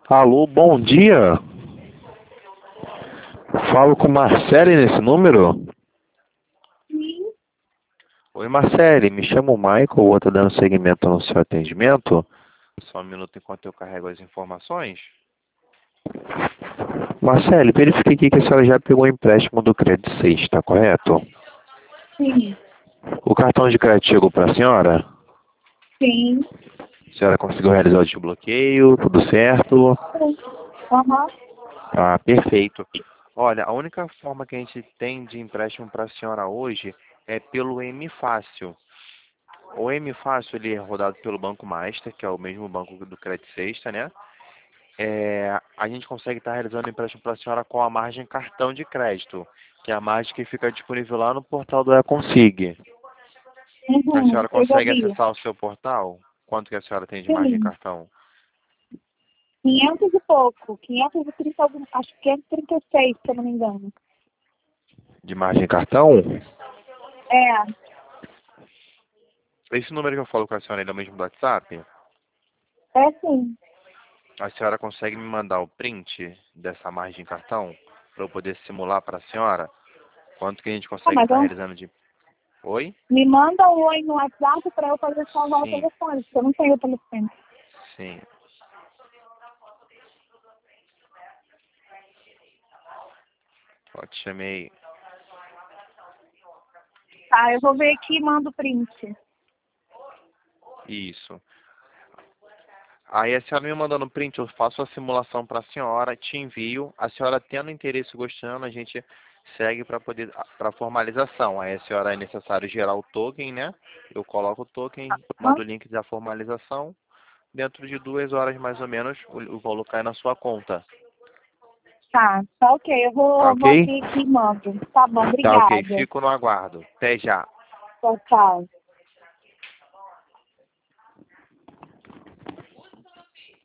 Alô, bom dia. Falo com Marcele nesse número? Sim. Oi, Marcele, me chamo Michael, vou estar dando seguimento no seu atendimento. Só um minuto enquanto eu carrego as informações. Marcele, verifiquei aqui que a senhora já pegou o empréstimo do Crédito 6, está correto? Sim. O cartão de crédito chegou para a senhora? Sim. A senhora conseguiu realizar o desbloqueio, tudo certo? Aham. Ah, perfeito. Olha, a única forma que a gente tem de empréstimo para a senhora hoje é pelo M Fácil. O M Fácil ele é rodado pelo Banco Master, que é o mesmo banco do Credit Sexta, né? A gente consegue estar realizando empréstimo para a senhora com a margem cartão de crédito, que é a margem que fica disponível lá no portal do Econsig. A senhora Eu já consegue vi. acessar o seu portal? Quanto que a senhora tem de margem Sim. cartão? 500 e pouco. 530, acho que 536, se eu não me engano. De margem cartão? É. Esse número que eu falo com a senhora ele é o mesmo do WhatsApp? É sim. A senhora consegue me mandar o print dessa margem cartão para eu poder simular para a senhora? Quanto que a gente Ah, consegue mas estar realizando de... Oi? me manda um oi no WhatsApp para eu poder salvar o Sim, telefone, porque eu não tenho o telefone. sim. Ó, te chamei. Tá, eu vou ver aqui e mando o print. Isso. Aí a senhora me mandando o print, eu faço a simulação para a senhora, te envio. A senhora tendo interesse e gostando, a gente segue para formalização. Aí a senhora é necessário gerar o token, né? Eu coloco o token, Aham. mando o link da formalização. Dentro de 2 horas mais ou menos, o valor cai na sua conta. Tá ok. Eu Tá vou ok? aqui e mando. Tá bom, Tá ok, obrigada. fico no aguardo. Até já. Tchau, tchau.